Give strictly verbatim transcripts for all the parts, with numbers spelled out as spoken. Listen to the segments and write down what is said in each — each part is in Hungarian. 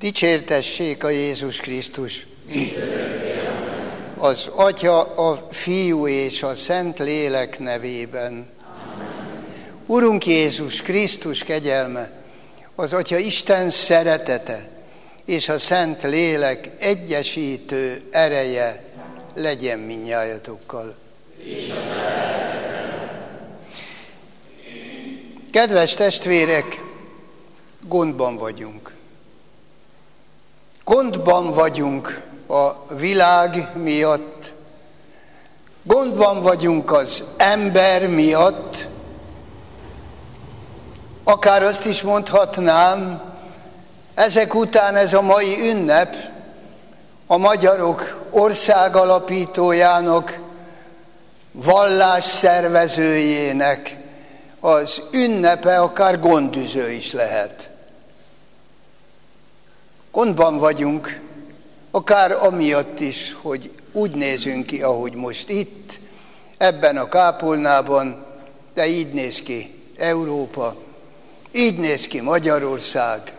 Dicsértessék a Jézus Krisztus! Az Atya, a Fiú és a Szent Lélek nevében. Urunk Jézus Krisztus kegyelme, az Atya Isten szeretete és a Szent Lélek egyesítő ereje legyen mindnyájatokkal. Kedves testvérek, gondban vagyunk. Gondban vagyunk a világ miatt, gondban vagyunk az ember miatt, akár azt is mondhatnám, ezek után ez a mai ünnep a magyarok országalapítójának, vallásszervezőjének az ünnepe, akár gondüző is lehet. Gondban vagyunk, akár amiatt is, hogy úgy nézünk ki, ahogy most itt, ebben a kápolnában, de így néz ki Európa, így néz ki Magyarország.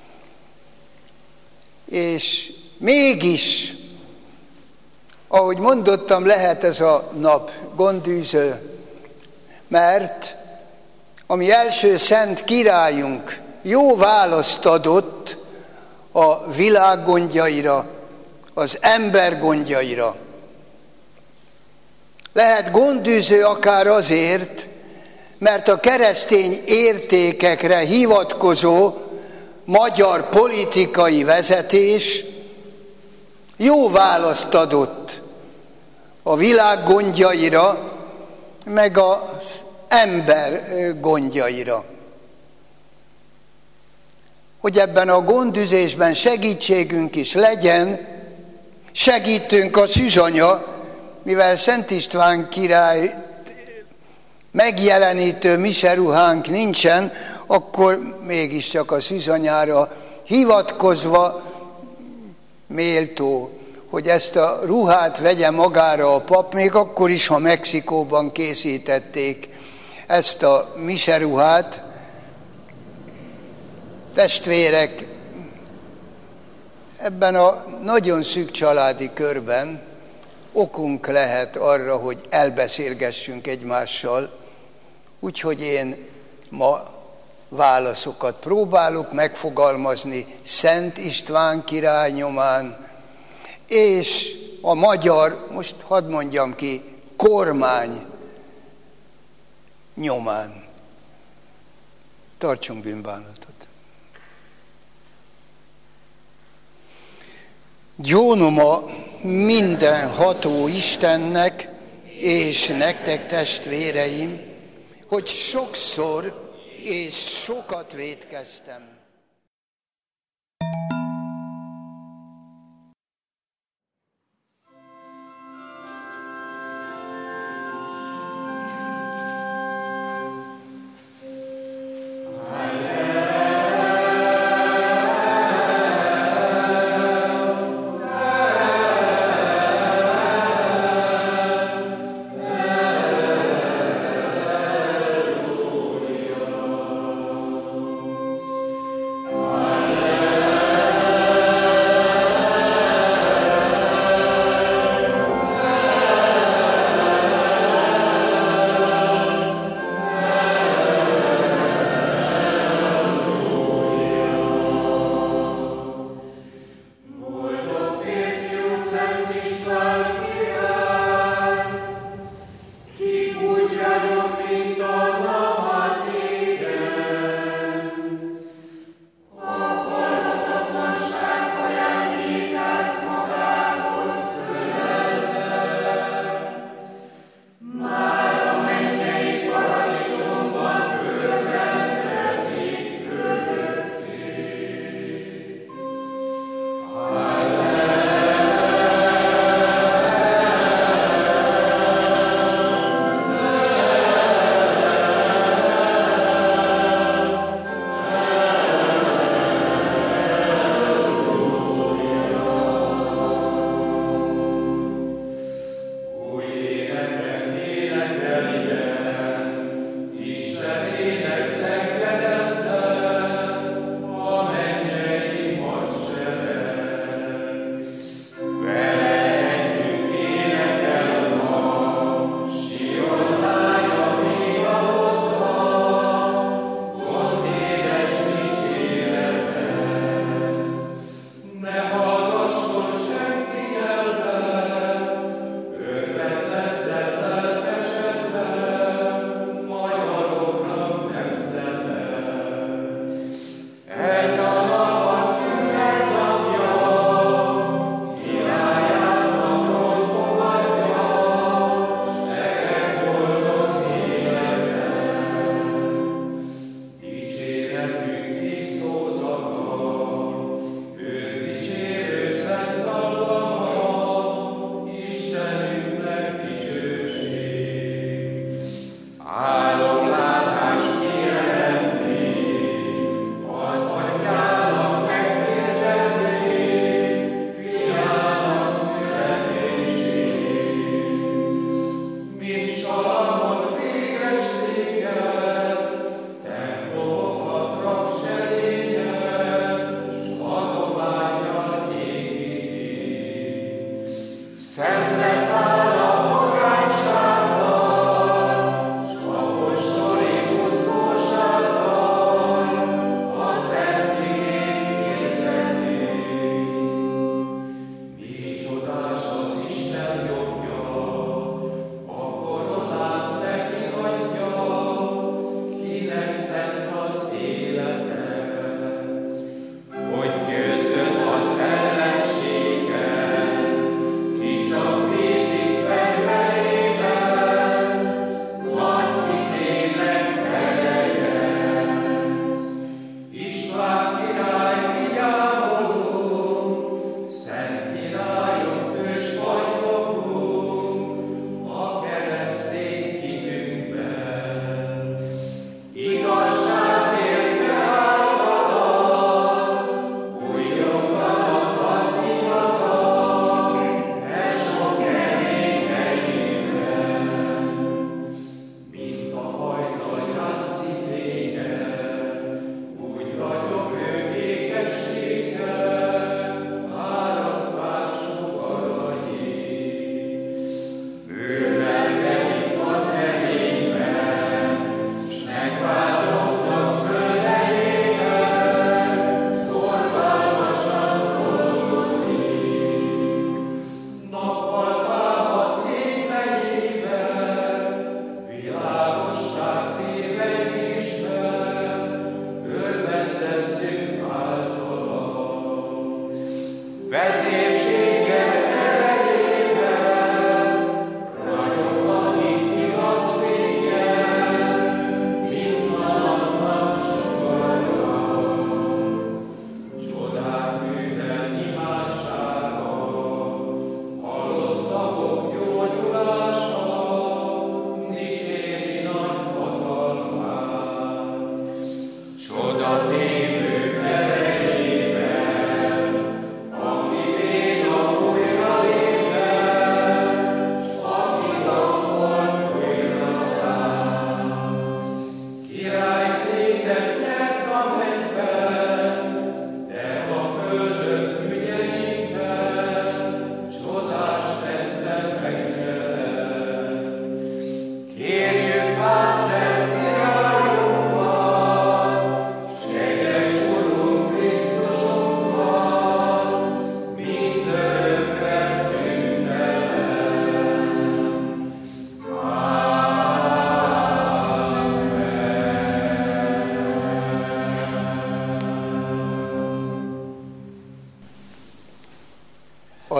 És mégis, ahogy mondottam, lehet ez a nap gondűző, mert a mi első szent királyunk jó választ adott a világ gondjaira, az ember gondjaira. Lehet gondűző akár azért, mert a keresztény értékekre hivatkozó magyar politikai vezetés jó választ adott a világ gondjaira, meg az ember gondjaira. Hogy ebben a gondüzésben segítségünk is legyen, segítünk a szűzanya, mivel Szent István király megjelenítő miseruhánk nincsen, akkor mégiscsak a szűzanyára hivatkozva méltó, hogy ezt a ruhát vegye magára a pap, még akkor is, ha Mexikóban készítették ezt a miseruhát. Testvérek, ebben a nagyon szűk családi körben okunk lehet arra, hogy elbeszélgessünk egymással, úgyhogy én ma válaszokat próbálok megfogalmazni Szent István király nyomán, és a magyar, most hadd mondjam ki, kormány nyomán. Tartsunk bűnbánatot. Gyónoma mindenható Istennek és nektek, testvéreim, hogy sokszor és sokat vétkeztem.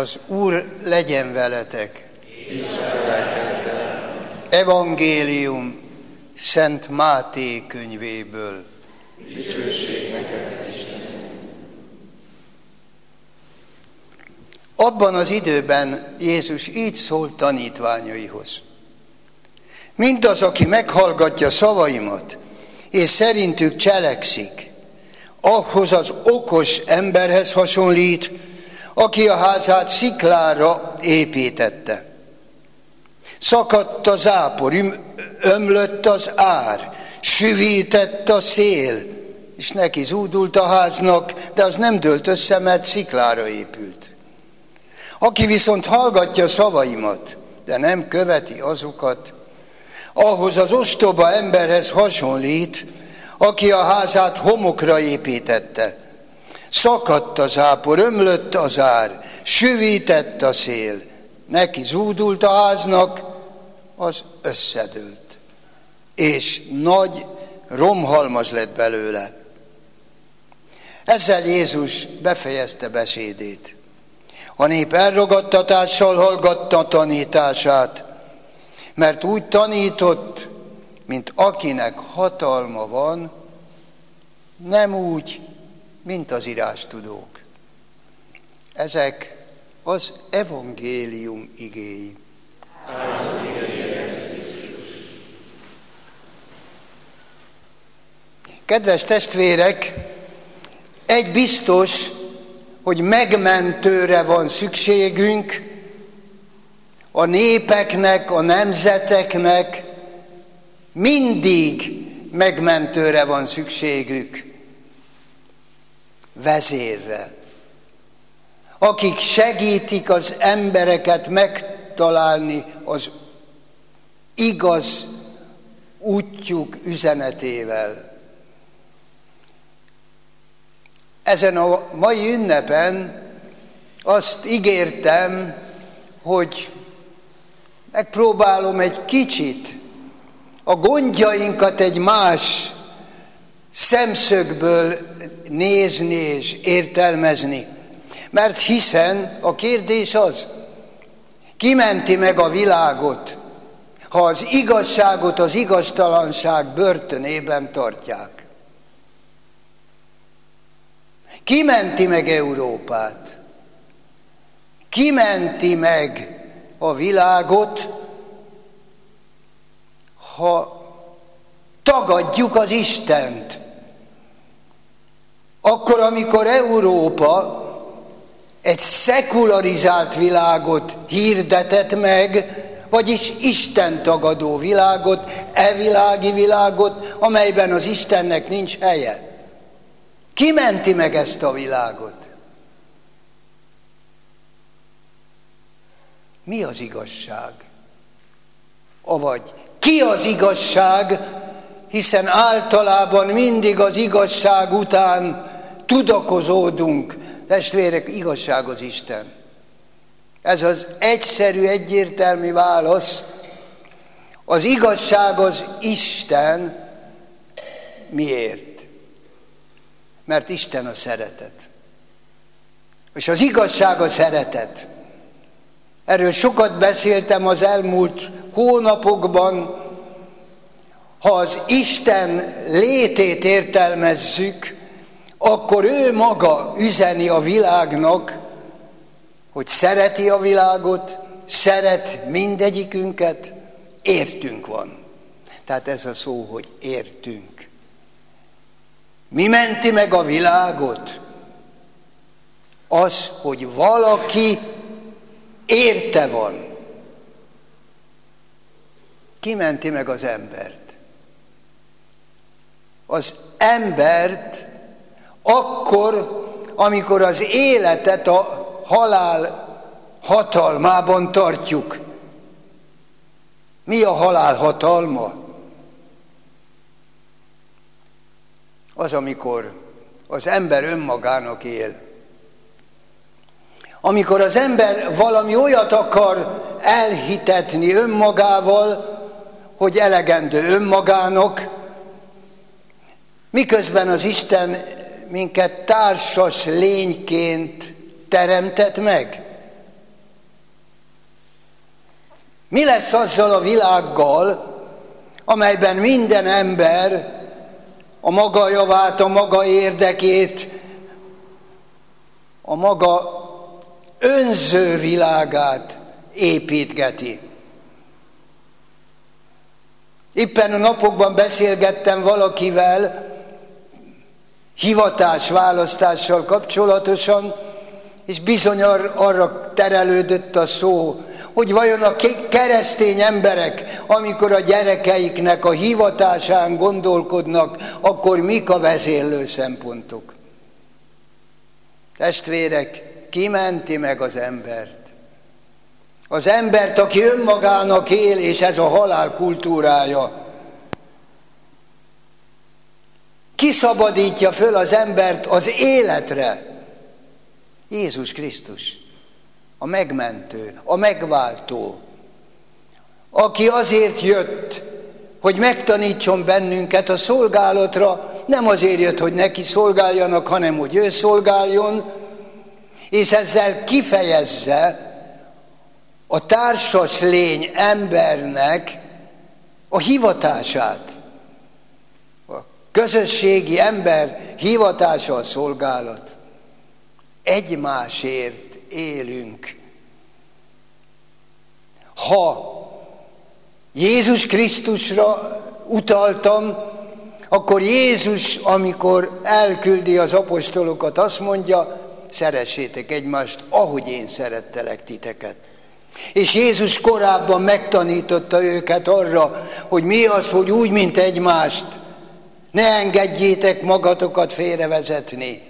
Az Úr legyen veletek. Evangélium Szent Máté könyvéből. Dicsőség neked, Isten. Abban az időben Jézus így szólt tanítványaihoz. Mindaz, aki meghallgatja szavaimat, és szerintük cselekszik, ahhoz az okos emberhez hasonlít, aki a házát sziklára építette. Szakadt a zápor, ömlött az ár, süvített a szél, és neki zúdult a háznak, de az nem dőlt össze, mert sziklára épült. Aki viszont hallgatja szavaimat, de nem követi azokat, ahhoz az ostoba emberhez hasonlít, aki a házát homokra építette. Szakadt a zápor, ömlött az ár, süvített a szél, neki zúdult a háznak, az összedőlt. És nagy romhalmaz lett belőle. Ezzel Jézus befejezte beszédét. A nép elragadtatással hallgatta tanítását, mert úgy tanított, mint akinek hatalma van, nem úgy, mint az írástudók. Ezek az evangélium igéi. Kedves testvérek, egy biztos, hogy megmentőre van szükségünk, a népeknek, a nemzeteknek mindig megmentőre van szükségük, vezérre, akik segítik az embereket megtalálni az igaz útjuk üzenetével. Ezen a mai ünnepen azt ígértem, hogy megpróbálom egy kicsit a gondjainkat egy más szemszögből nézni és értelmezni. Mert hiszen a kérdés az, ki menti meg a világot, ha az igazságot az igaztalanság börtönében tartják? Ki menti meg Európát? Ki menti meg a világot, ha tagadjuk az Istent? Akkor, amikor Európa egy szekularizált világot hirdetett meg, vagyis Isten tagadó világot, evilági világot, amelyben az Istennek nincs helye. Ki menti meg ezt a világot? Mi az igazság? Avagy ki az igazság, hiszen általában mindig az igazság után tudakozódunk. Testvérek, igazság az Isten. Ez az egyszerű, egyértelmű válasz. Az igazság az Isten. Miért? Mert Isten a szeretet. És az igazság a szeretet. Erről sokat beszéltem az elmúlt hónapokban. Ha az Isten létét értelmezzük, akkor ő maga üzeni a világnak, hogy szereti a világot, szeret mindegyikünket, értünk van. Tehát ez a szó, hogy értünk. Mi menti meg a világot? Az, hogy valaki érte van. Ki menti meg az embert? Az embert akkor, amikor az életet a halál hatalmában tartjuk. Mi a halál hatalma? Az, amikor az ember önmagának él. Amikor az ember valami olyat akar elhitetni önmagával, hogy elegendő önmagának, miközben az Isten minket társas lényként teremtett meg. Mi lesz azzal a világgal, amelyben minden ember a maga javát, a maga érdekét, a maga önző világát építgeti? Éppen a napokban beszélgettem valakivel hivatásválasztással kapcsolatosan, és bizony arra terelődött a szó, hogy vajon a keresztény emberek, amikor a gyerekeiknek a hivatásán gondolkodnak, akkor mik a vezérlő szempontok? Testvérek, ki menti meg az embert? Az embert, aki önmagának él, és ez a halál kultúrája. Ki szabadítja föl az embert az életre? Jézus Krisztus, a megmentő, a megváltó, aki azért jött, hogy megtanítson bennünket a szolgálatra, nem azért jött, hogy neki szolgáljanak, hanem hogy ő szolgáljon, és ezzel kifejezze a társas lény embernek a hivatását. A közösségi ember hivatása a szolgálat. Egymásért élünk. Ha Jézus Krisztusra utaltam, akkor Jézus, amikor elküldi az apostolokat, azt mondja, szeressétek egymást, ahogy én szerettelek titeket. És Jézus korábban megtanította őket arra, hogy mi az, hogy úgy, mint egymást, ne engedjétek magatokat félrevezetni.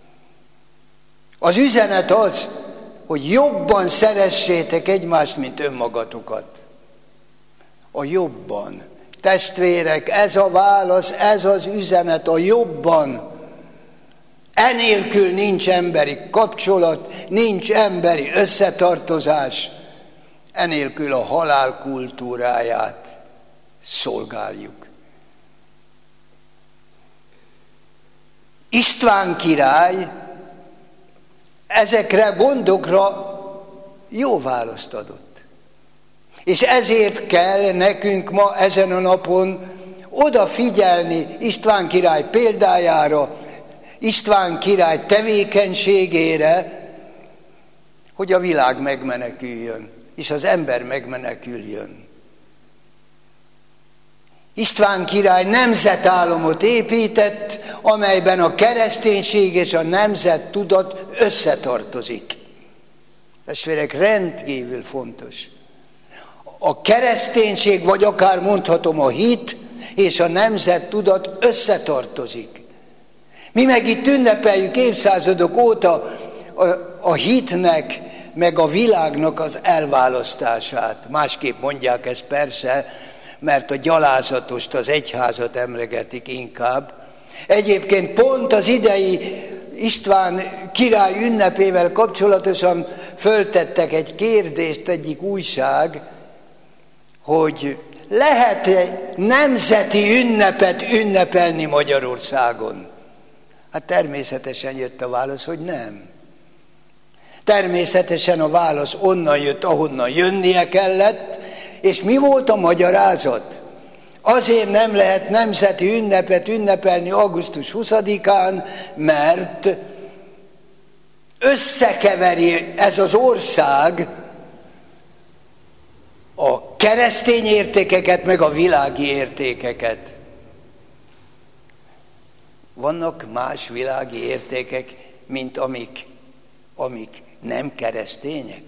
Az üzenet az, hogy jobban szeressétek egymást, mint önmagatokat. A jobban. Testvérek, ez a válasz, ez az üzenet, a jobban. Enélkül nincs emberi kapcsolat, nincs emberi összetartozás, enélkül a halál kultúráját szolgáljuk. István király ezekre a gondokra jó választ adott. És ezért kell nekünk ma ezen a napon odafigyelni István király példájára, István király tevékenységére, hogy a világ megmeneküljön, és az ember megmeneküljön. István király nemzetállamot épített, amelyben a kereszténység és a nemzettudat összetartozik. Testvérek, rendkívül fontos. A kereszténység, vagy akár mondhatom a hit és a nemzettudat összetartozik. Mi meg itt ünnepeljük évszázadok óta a, a hitnek, meg a világnak az elválasztását. Másképp mondják ezt persze, mert a gyalázatost, az egyházat emlegetik inkább. Egyébként pont az idei István király ünnepével kapcsolatosan föltettek egy kérdést egyik újság, hogy lehet-e nemzeti ünnepet ünnepelni Magyarországon? Hát természetesen jött a válasz, hogy nem. Természetesen a válasz onnan jött, ahonnan jönnie kellett, és mi volt a magyarázat? Azért nem lehet nemzeti ünnepet ünnepelni augusztus huszadikán, mert összekeveri ez az ország a keresztény értékeket, meg a világi értékeket. Vannak más világi értékek, mint amik, amik nem keresztények.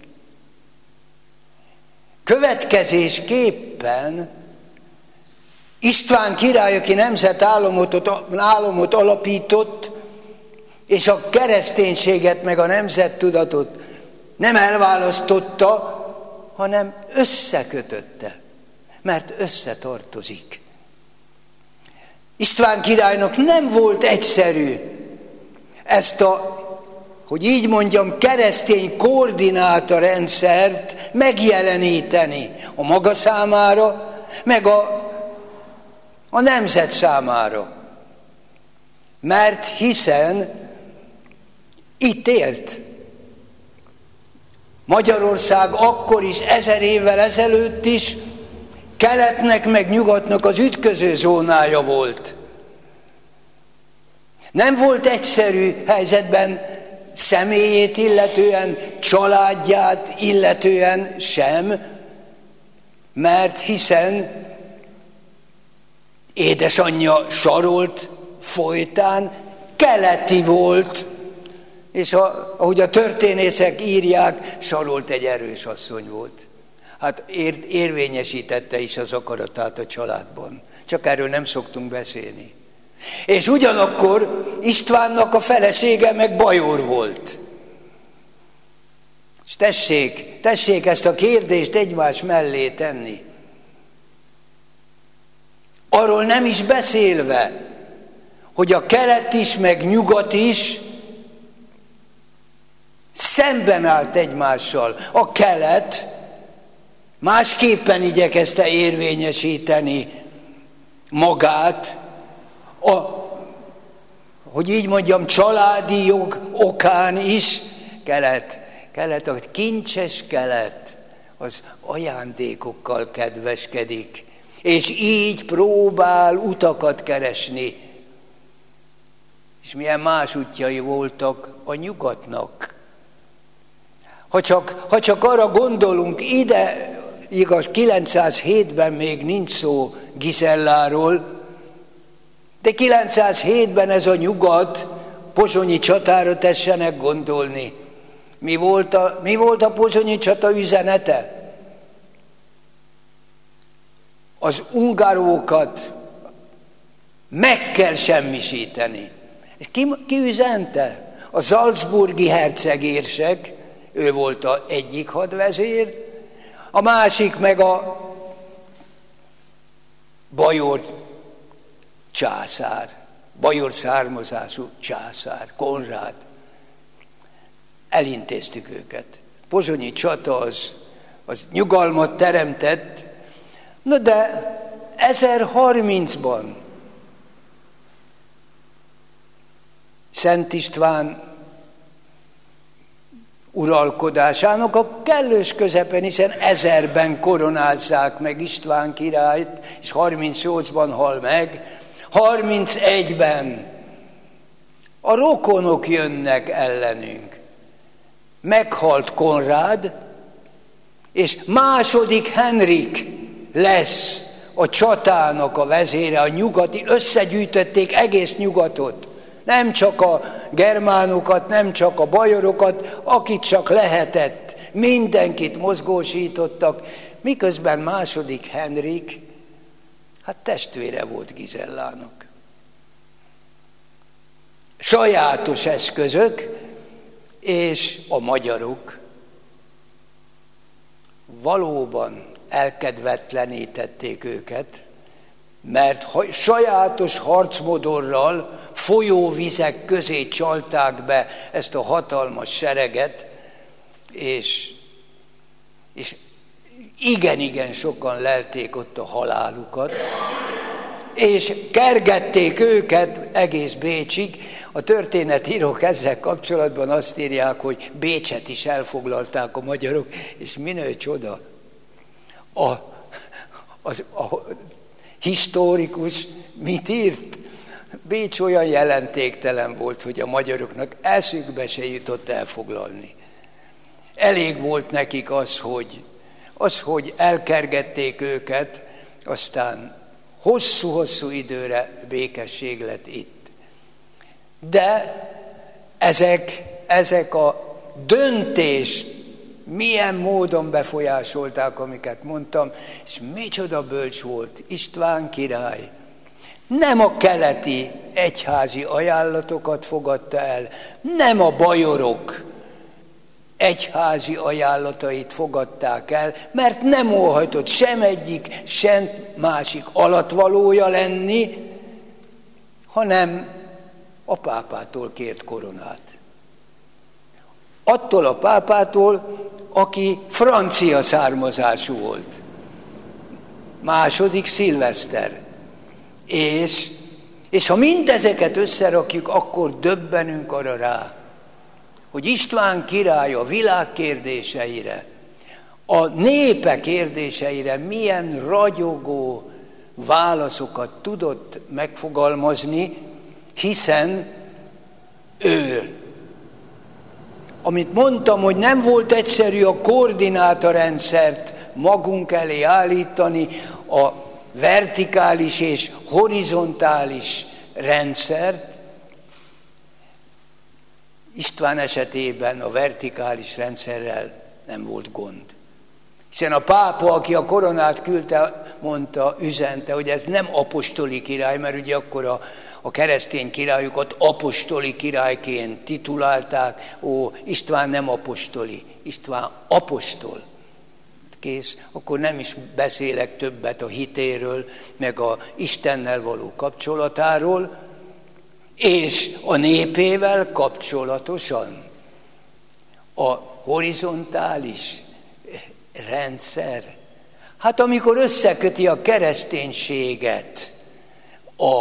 Következésképpen István király, aki nemzetállamot államot alapított, és a kereszténységet meg a nemzettudatot nem elválasztotta, hanem összekötötte, mert összetartozik. István királynak nem volt egyszerű ezt a, hogy így mondjam, keresztény koordinátorrendszert megjeleníteni a maga számára, meg a, a nemzet számára. Mert hiszen itt élt. Magyarország akkor is, ezer évvel ezelőtt is keletnek meg nyugatnak az ütköző zónája volt. Nem volt egyszerű helyzetben személyét illetően, családját illetően sem, mert hiszen édesanyja Sarolt folytán keleti volt, és a, ahogy a történészek írják, Sarolt egy erős asszony volt. Hát ér, érvényesítette is az akaratát a családban. Csak erről nem szoktunk beszélni. És ugyanakkor Istvánnak a felesége meg bajor volt. És tessék, tessék ezt a kérdést egymás mellé tenni. Arról nem is beszélve, hogy a kelet is, meg nyugat is szemben állt egymással. A kelet másképpen igyekezte érvényesíteni magát, a, hogy így mondjam, családi jog okán is. Kelet, kelet, a kincses kelet, az ajándékokkal kedveskedik, és így próbál utakat keresni. És milyen más útjai voltak a nyugatnak. Ha csak, ha csak arra gondolunk, ide, igaz, kilencszázhétben még nincs szó Gizelláról, de kilencszázhétben ez a nyugat, pozsonyi csatára tessenek gondolni. Mi volt a, mi volt a pozsonyi csata üzenete? Az ungarókat meg kell semmisíteni. És ki, ki üzente? A salzburgi hercegérsek, ő volt az egyik hadvezér, a másik meg a bajor császár, bajor származású császár, Konrád. Elintéztük őket. Pozsonyi csata az, az nyugalmat teremtett, no de ezerharmincban Szent István uralkodásának a kellős közepén, hiszen ezerben koronázzák meg István királyt, és harmincnyolcban hal meg, harmincegyben a rokonok jönnek ellenünk. Meghalt Konrád, és második Henrik lesz a csatának a vezére, a nyugati, összegyűjtötték egész nyugatot. Nem csak a germánokat, nem csak a bajorokat, akit csak lehetett, mindenkit mozgósítottak, miközben második Henrik, hát testvére volt Gizellának. Sajátos eszközök, és a magyarok valóban elkedvetlenítették őket, mert sajátos harcmodorral folyóvizek közé csalták be ezt a hatalmas sereget, és, és igen-igen sokan lelték ott a halálukat, és kergették őket egész Bécsig. A történetírók ezzel kapcsolatban azt írják, hogy Bécset is elfoglalták a magyarok, és minő csoda. A, az, a historikus mit írt? Bécs olyan jelentéktelen volt, hogy a magyaroknak eszükbe se jutott elfoglalni. Elég volt nekik az, hogy, az, hogy elkergették őket, aztán hosszú-hosszú időre békesség lett itt. De ezek, ezek a döntés milyen módon befolyásolták, amiket mondtam, és micsoda bölcs volt István király. Nem a keleti egyházi ajánlatokat fogadta el, nem a bajorok egyházi ajánlatait fogadták el, mert nem óhajtott sem egyik, sem másik alattvalója lenni, hanem a pápától kért koronát. Attól a pápától, aki francia származású volt. Második Szilveszter. És, és ha mindezeket összerakjuk, akkor döbbenünk arra rá, hogy István király a világ kérdéseire, a népek kérdéseire milyen ragyogó válaszokat tudott megfogalmazni, hiszen ő, amit mondtam, hogy nem volt egyszerű a koordinátorrendszert magunk elé állítani, a vertikális és horizontális rendszert. István esetében a vertikális rendszerrel nem volt gond. Hiszen a pápa, aki a koronát küldte, mondta, üzente, hogy ez nem apostoli király, mert ugye akkor a, a keresztény királyokat apostoli királyként titulálták. Ó, István nem apostoli, István apostol. Kész, akkor nem is beszélek többet a hitéről, meg a Istennel való kapcsolatáról, és a népével kapcsolatosan a horizontális rendszer. Hát amikor összeköti a kereszténységet a,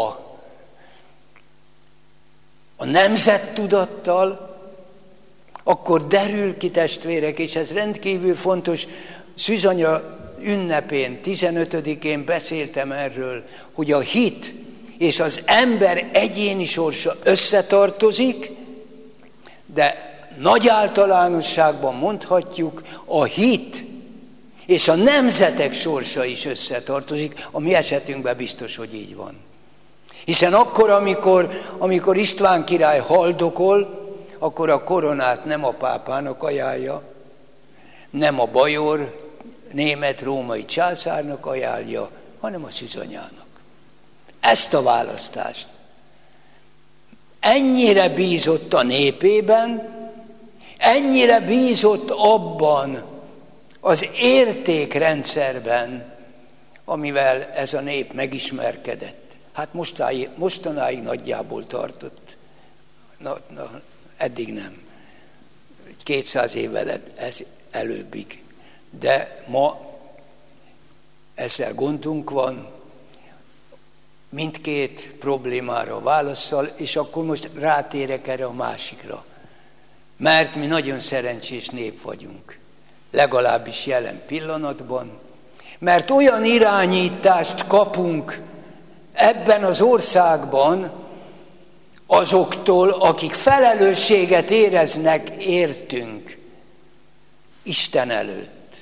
a nemzettudattal, akkor derül ki, testvérek, és ez rendkívül fontos. Szűzanya ünnepén, tizenötödikén beszéltem erről, hogy a hit és az ember egyéni sorsa összetartozik, de nagy általánosságban mondhatjuk, a hit és a nemzetek sorsa is összetartozik. A mi esetünkben biztos, hogy így van. Hiszen akkor, amikor, amikor István király haldokol, akkor a koronát nem a pápának ajánlja, nem a bajor, német-római császárnak ajánlja, hanem a szűzanyának. Ezt a választást. Ennyire bízott a népében, ennyire bízott abban az értékrendszerben, amivel ez a nép megismerkedett. Hát mostáig, mostanáig nagyjából tartott. Na, na, eddig nem. kétszáz évvel ez előbbig. De ma ezzel gondunk van, mindkét problémára válasszal, és akkor most rátérek erre a másikra. Mert mi nagyon szerencsés nép vagyunk, legalábbis jelen pillanatban, mert olyan irányítást kapunk ebben az országban azoktól, akik felelősséget éreznek értünk Isten előtt.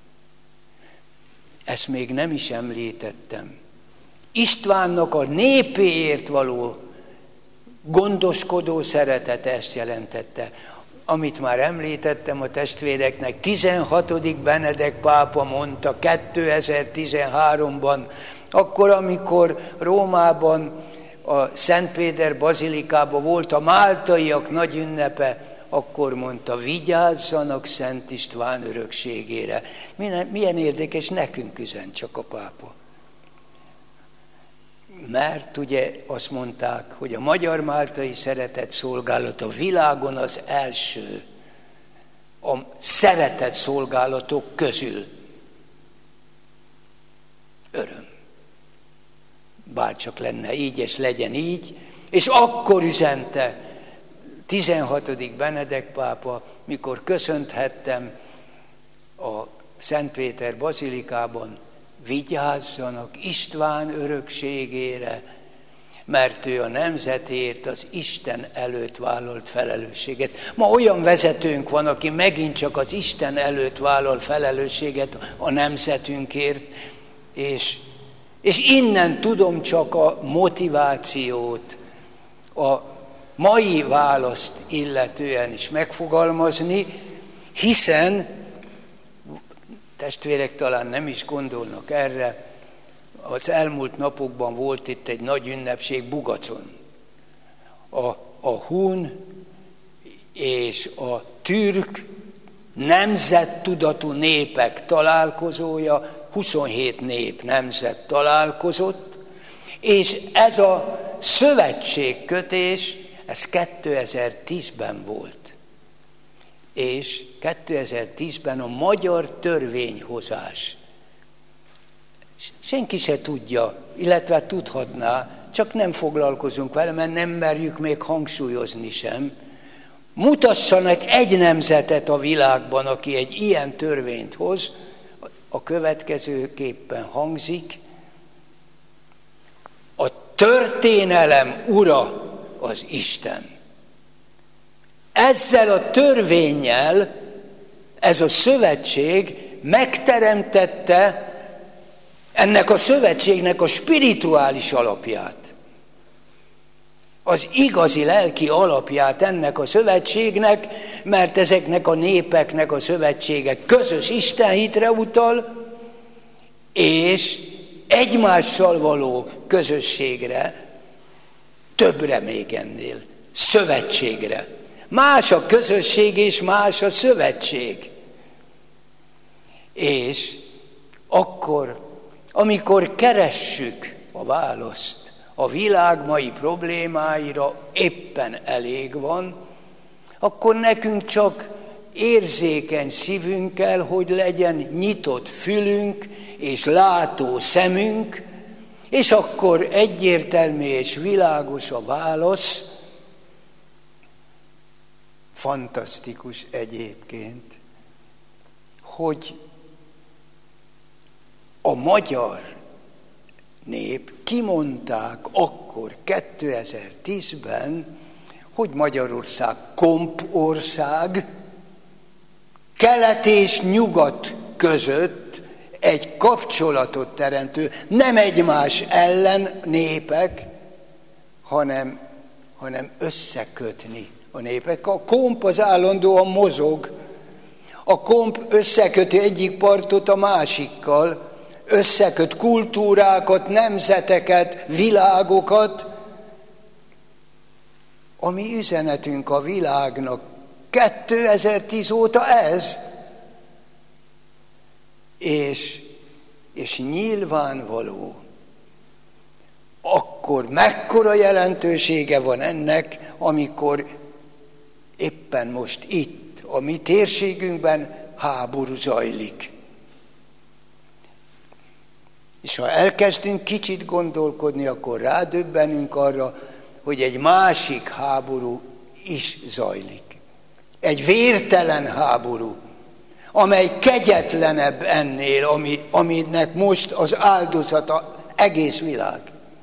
Ezt még nem is említettem. Istvánnak a népéért való gondoskodó szeretete ezt jelentette. Amit már említettem a testvéreknek, tizenhatodik Benedek pápa mondta kétezer-tizenháromban, akkor, amikor Rómában, a Szent Péter bazilikában volt a máltaiak nagy ünnepe, akkor mondta, vigyázzanak Szent István örökségére. Milyen érdekes, nekünk üzen csak a pápa. Mert ugye azt mondták, hogy a magyar máltai szeretett szolgálat a világon az első a szeretett szolgálatok közül. Öröm. Bárcsak lenne így, és legyen így. És akkor üzente tizenhatodik Benedek pápa, mikor köszönthettem a Szent Péter bazilikában, vigyázzanak István örökségére, mert ő a nemzetért, az Isten előtt vállalt felelősséget. Ma olyan vezetőnk van, aki megint csak az Isten előtt vállal felelősséget a nemzetünkért, és, és innen tudom csak a motivációt, a mai választ illetően is megfogalmazni, hiszen testvérek talán nem is gondolnak erre, az elmúlt napokban volt itt egy nagy ünnepség Bugacon. A, a hun és a türk nemzettudatú népek találkozója, huszonhét nép nemzet találkozott, és ez a szövetségkötés, ez kétezer-tízben volt. És kétezer-tízben a magyar törvényhozás. Senki se tudja, illetve tudhatná, csak nem foglalkozunk vele, mert nem merjük még hangsúlyozni sem, mutassanak egy nemzetet a világban, aki egy ilyen törvényt hoz, a következőképpen hangzik: a történelem ura az Isten. Ezzel a törvénnyel ez a szövetség megteremtette ennek a szövetségnek a spirituális alapját. Az igazi lelki alapját ennek a szövetségnek, mert ezeknek a népeknek a szövetsége közös istenhitre utal, és egymással való közösségre, többre még ennél, szövetségre. Más a közösség és más a szövetség. És akkor, amikor keressük a választ a világ mai problémáira, éppen elég van, akkor nekünk csak érzékeny szívünk kell, hogy legyen nyitott fülünk és látó szemünk, és akkor egyértelmű és világos a válasz. Fantasztikus egyébként, hogy a magyar nép kimondták akkor kétezer-tízben, hogy Magyarország kompország, kelet és nyugat között egy kapcsolatot teremtő, nem egymás ellen népek, hanem, hanem összekötni a népek. A komp az állandóan mozog. A komp összeköti egyik partot a másikkal, összeköt kultúrákat, nemzeteket, világokat. A mi üzenetünk a világnak kétezer-tíz óta ez, és, és nyilvánvaló, akkor mekkora jelentősége van ennek, amikor éppen most itt, a mi térségünkben háború zajlik. És ha elkezdünk kicsit gondolkodni, akkor rádöbbenünk arra, hogy egy másik háború is zajlik. Egy vértelen háború, amely kegyetlenebb ennél, ami, aminek most az áldozata egész világ.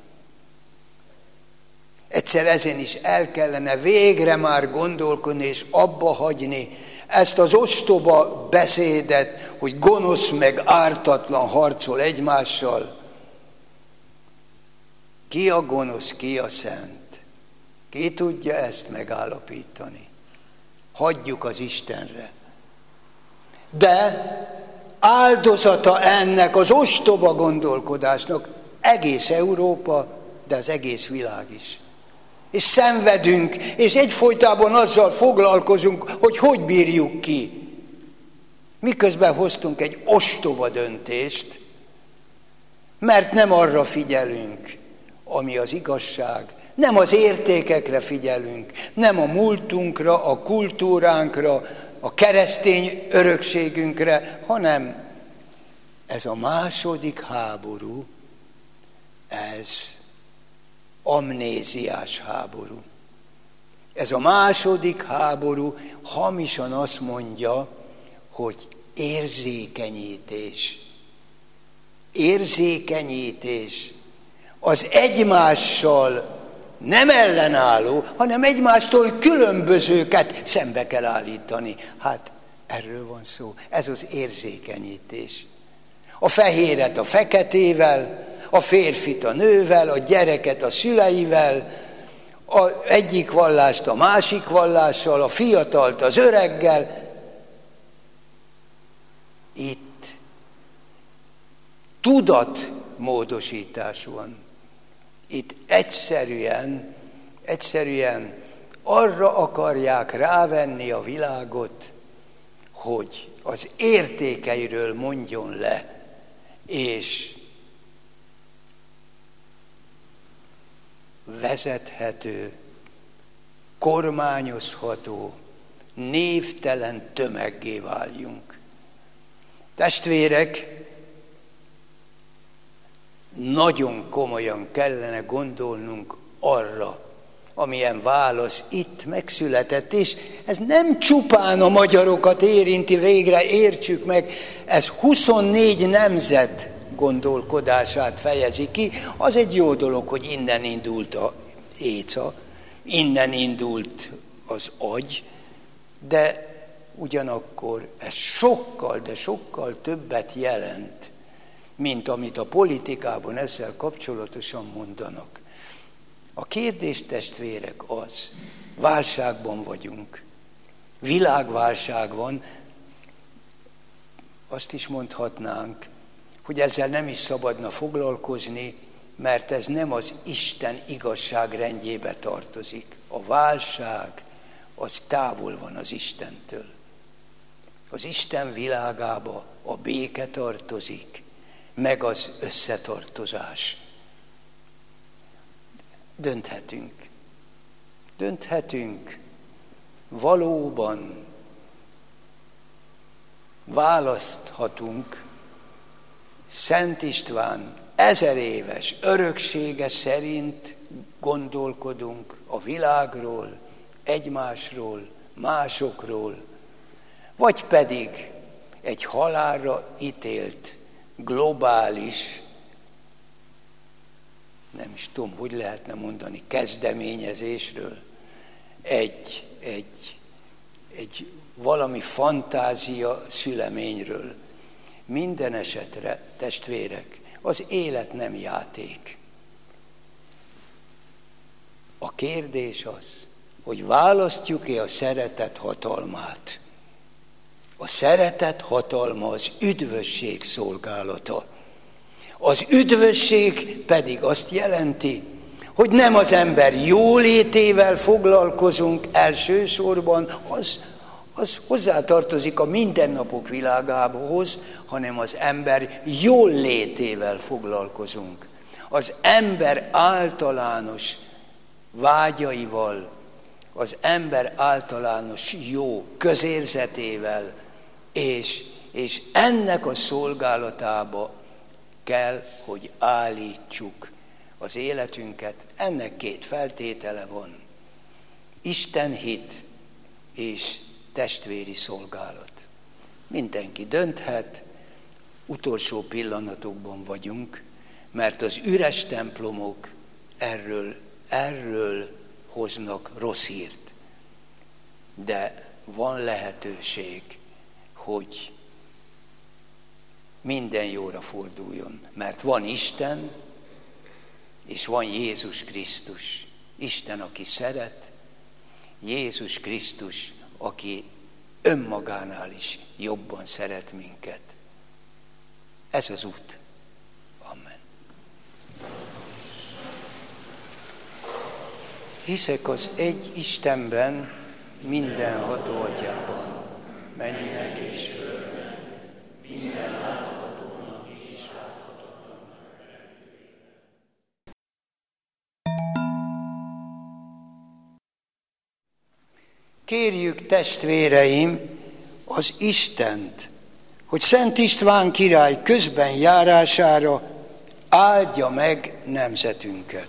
Egyszer ezen is el kellene végre már gondolkodni és abba hagyni ezt az ostoba beszédet, hogy gonosz meg ártatlan harcol egymással. Ki a gonosz, ki a szent? Ki tudja ezt megállapítani? Hagyjuk az Istenre. De áldozata ennek az ostoba gondolkodásnak egész Európa, de az egész világ is. És szenvedünk, és egyfolytában azzal foglalkozunk, hogy hogy bírjuk ki. Miközben hoztunk egy ostoba döntést, mert nem arra figyelünk, ami az igazság, nem az értékekre figyelünk, nem a múltunkra, a kultúránkra, a keresztény örökségünkre, hanem ez a második háború, ez amnéziás háború. Ez a második háború hamisan azt mondja, hogy érzékenyítés. Érzékenyítés. Az egymással nem ellenálló, hanem egymástól különbözőket szembe kell állítani. Hát erről van szó. Ez az érzékenyítés. A fehéret a feketével, a férfit a nővel, a gyereket a szüleivel, a egyik vallást a másik vallással, a fiatalt az öreggel. Itt tudatmódosítás van. Itt egyszerűen, egyszerűen arra akarják rávenni a világot, hogy az értékeiről mondjon le, és vezethető, kormányozható, névtelen tömeggé váljunk. Testvérek, nagyon komolyan kellene gondolnunk arra, amilyen válasz itt megszületett, és ez nem csupán a magyarokat érinti, végre értsük meg, ez huszonnégy nemzet gondolkodását fejezi ki. Az egy jó dolog, hogy innen indult a éca, innen indult az agy, de ugyanakkor ez sokkal, de sokkal többet jelent, mint amit a politikában ezzel kapcsolatosan mondanak. A kérdés, testvérek, az, válságban vagyunk, világválság van, azt is mondhatnánk, hogy ezzel nem is szabadna foglalkozni, mert ez nem az Isten igazságrendjébe tartozik. A válság az távol van az Istentől. Az Isten világába a béke tartozik, meg az összetartozás. Dönthetünk. Dönthetünk. Valóban választhatunk. Szent István ezer éves öröksége szerint gondolkodunk a világról, egymásról, másokról, vagy pedig egy halálra ítélt, globális, nem is tudom, hogy lehetne mondani, kezdeményezésről, egy, egy, egy valami fantázia szüleményről. Minden esetre, testvérek, az élet nem játék. A kérdés az, hogy választjuk-e a szeretet hatalmát. A szeretet hatalma az üdvösség szolgálata. Az üdvösség pedig azt jelenti, hogy nem az ember jólétével foglalkozunk elsősorban, az, az hozzátartozik a mindennapok világához, hanem az ember jólétével foglalkozunk. Az ember általános vágyaival, az ember általános jó közérzetével, és, és ennek a szolgálatába kell, hogy állítsuk az életünket. Ennek két feltétele van. Isten hit és testvéri szolgálat. Mindenki dönthet, utolsó pillanatokban vagyunk, mert az üres templomok erről, erről hoznak rossz hírt. De van lehetőség, hogy minden jóra forduljon, mert van Isten, és van Jézus Krisztus. Isten, aki szeret, Jézus Krisztus, aki önmagánál is jobban szeret minket. Ez az út. Amen. Hiszek az egy Istenben, mindenható Atyában, mennek és földnek, minden láthatónak és láthatatlannak. Kérjük, testvéreim, az Istent, hogy Szent István király közben járására áldja meg nemzetünket.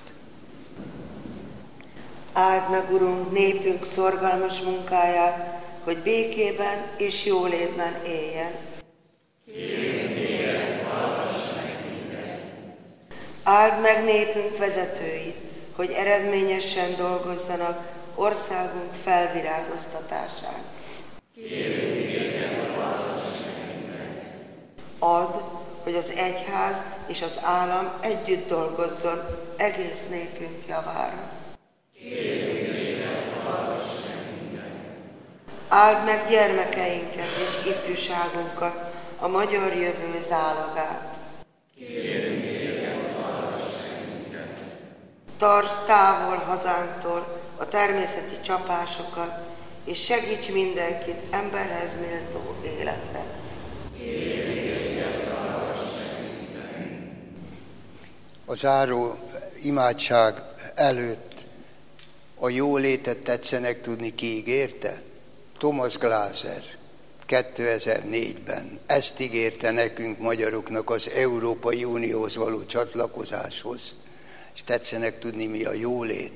Áld meg, Urunk, népünk szorgalmas munkáját, hogy békében és jólétben éljen. Kérünk téged, hallgass meg minket. Áld meg népünk vezetőit, hogy eredményesen dolgozzanak országunk felvirágoztatásán. Kérünk téged, hallgass meg minket. Add, hogy az egyház és az állam együtt dolgozzon egész népünk javára. Kérünk téged, hallgass meg minket. Áld meg gyermekeinket és ifjúságunkat, a magyar jövő zálogát. Kérünk téged, hallgass meg minket. Tartsd távol hazánktól a természeti csapásokat, és segíts mindenkit emberhez méltó életre. Kérünk téged, hallgass meg minket. A záró imádság előtt a jólétet tetszenek tudni, ki ígérte? Thomas Glaser kétezer-négyben ezt ígérte nekünk magyaroknak az Európai Unióhoz való csatlakozáshoz. És tetszenek tudni, mi a jólét?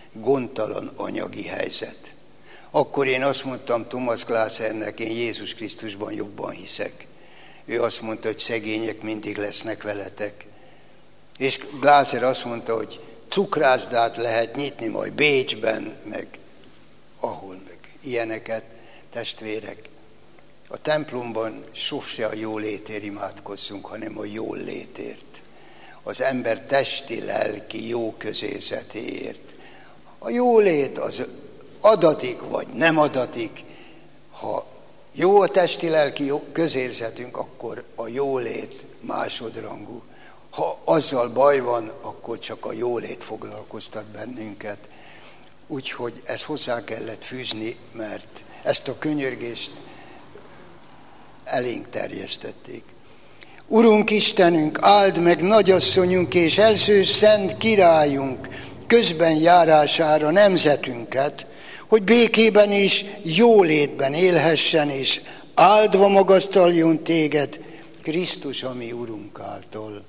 gondtalan anyagi helyzet. Akkor én azt mondtam Thomas Glassernek, én Jézus Krisztusban jobban hiszek. Ő azt mondta, hogy szegények mindig lesznek veletek. És Glasser azt mondta, hogy cukrászdát lehet nyitni majd Bécsben, meg ahol meg ilyeneket, testvérek. A templomban sose a jólétért imádkozzunk, hanem a jól létért. Az ember testi, lelki jó közérzetéért. A jólét az adatik vagy nem adatik. Ha jó a testi, lelki közérzetünk, akkor a jólét másodrangú. Ha azzal baj van, akkor csak a jólét foglalkoztat bennünket. Úgyhogy ezt hozzá kellett fűzni, mert ezt a könyörgést elénk terjesztették. Urunk Istenünk, áld meg nagyasszonyunk és első szent királyunk közben járására nemzetünket, hogy békében és jólétben élhessen, és áldva magasztaljon téged, Krisztus, a mi Urunk által.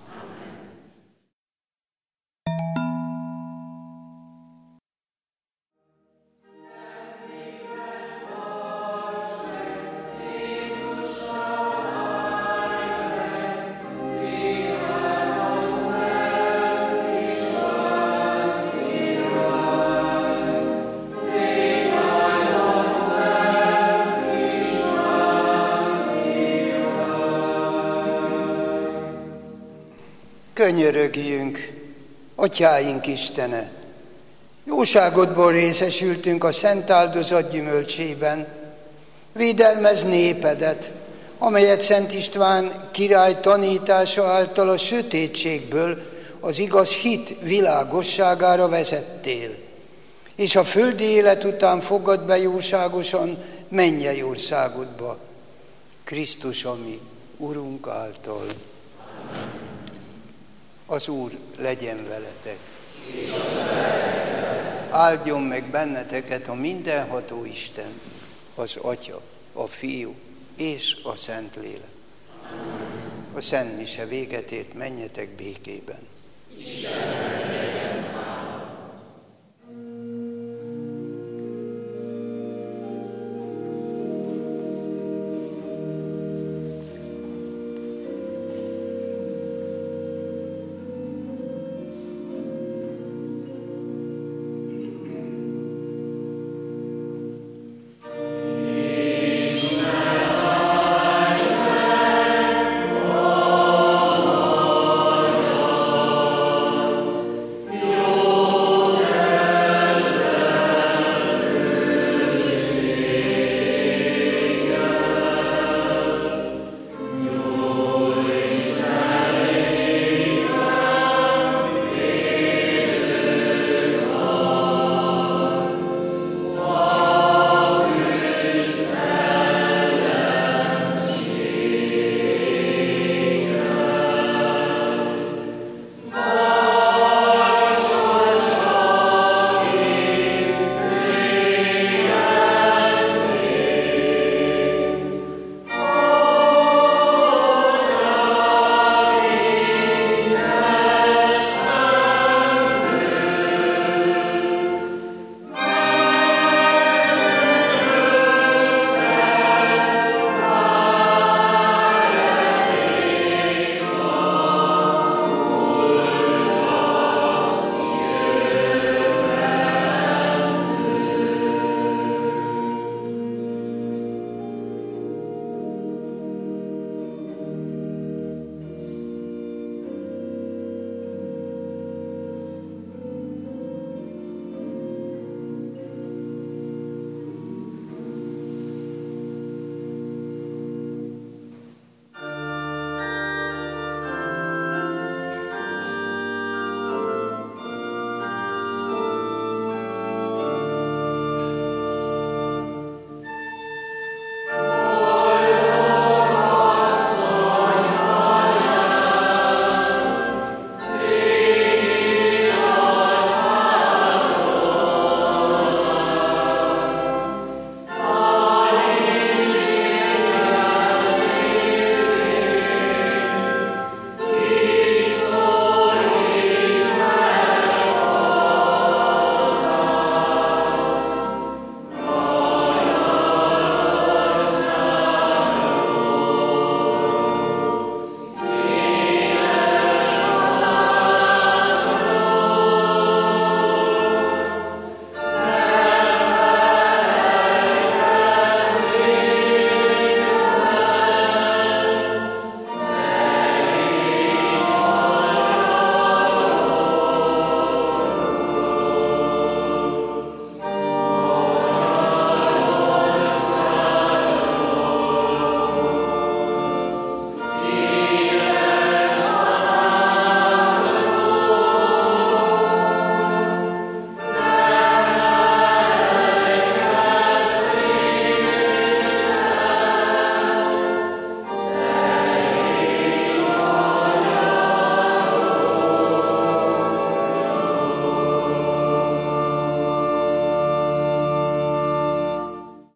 Könyörögjünk, Atyáink Istene! Jóságodból részesültünk a szent áldozat gyümölcsében. Védelmezd népedet, amelyet Szent István király tanítása által a sötétségből az igaz hit világosságára vezettél, és a földi élet után fogad be jóságosan mennyei országodba. Krisztus, a mi Urunk által. Az Úr legyen veletek. Áldjon meg benneteket a mindenható Isten, az Atya, a Fiú és a Szentlélek. A Szent Mise véget ért, menjetek békében.